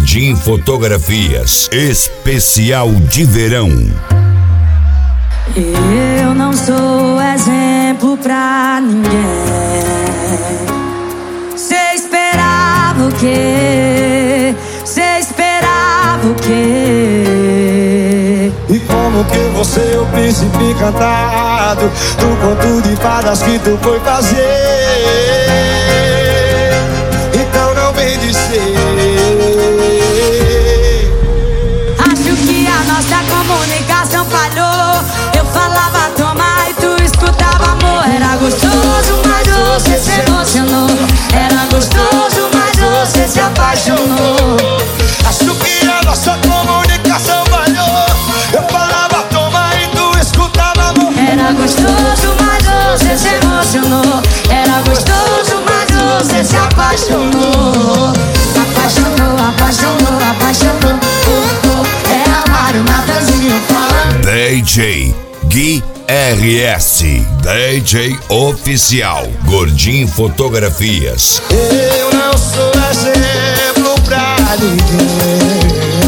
Gordinho Fotografias, especial de verão. Eu não sou exemplo pra ninguém. Cê esperava o quê? Cê esperava o quê? E como que você é o príncipe encantado do conto de fadas que tu foi fazer? Então não vem dizer. Acho que a nossa comunicação falhou. Eu falava toma e tu escutava amor. Era gostoso, mas você se emocionou. Era gostoso, mas você se apaixonou. Acho que a nossa comunicação falhou. Eu falava toma e tu escutava amor. Era gostoso, mas você se emocionou. Era gostoso, mas você se apaixonou. Apaixonou, apaixonou, apaixonou. É amar o Natanzinho falando. DJ Gui RS, DJ oficial, Gordinho Fotografias. Eu não sou exemplo pra ninguém.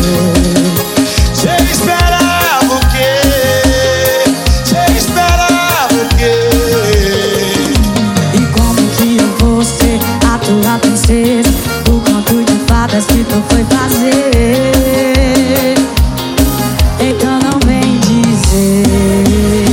Cê esperava o quê? Cê esperava o quê? E como que eu vou ser a tua princesa? O conto de fadas que tu foi fazer. Então não vem dizer.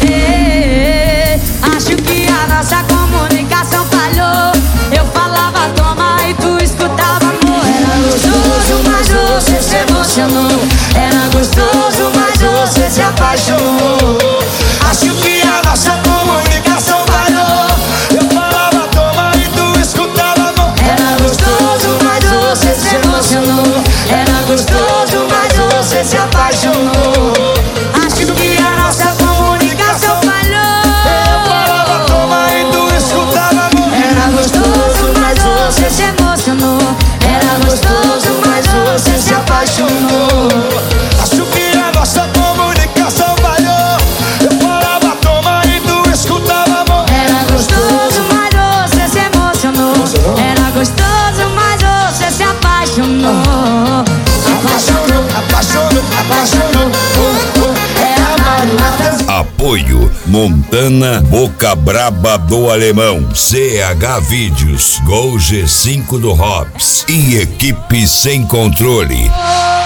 Acho que a nossa comunicação falhou. Eu falava toma e tu escutava amor. Era gostoso, mas você se emocionou. Era gostoso, mas você se apaixonou. Acho que a nossa comunicação falhou. Eu falava toma e tu escutava amor. Era gostoso, mas você se emocionou. Era gostoso, mas você se apaixonou. Acho que a nossa comunicação falhou. Eu falava toma e tu escutava amor. Era gostoso, mas você se emocionou. Era gostoso, mas você se apaixonou. Acho que a nossa comunicação falhou. Eu falava toma e tu escutava amor. Era gostoso, mas você se emocionou. Era gostoso, mas você se apaixonou. Apaixonou, apaixonou, apaixonou. É amar o Natanzinho. Apoio Montana, Boca Braba do Alemão, CH Vídeos, Gol G5 do Hobbs e Equipe Sem Controle.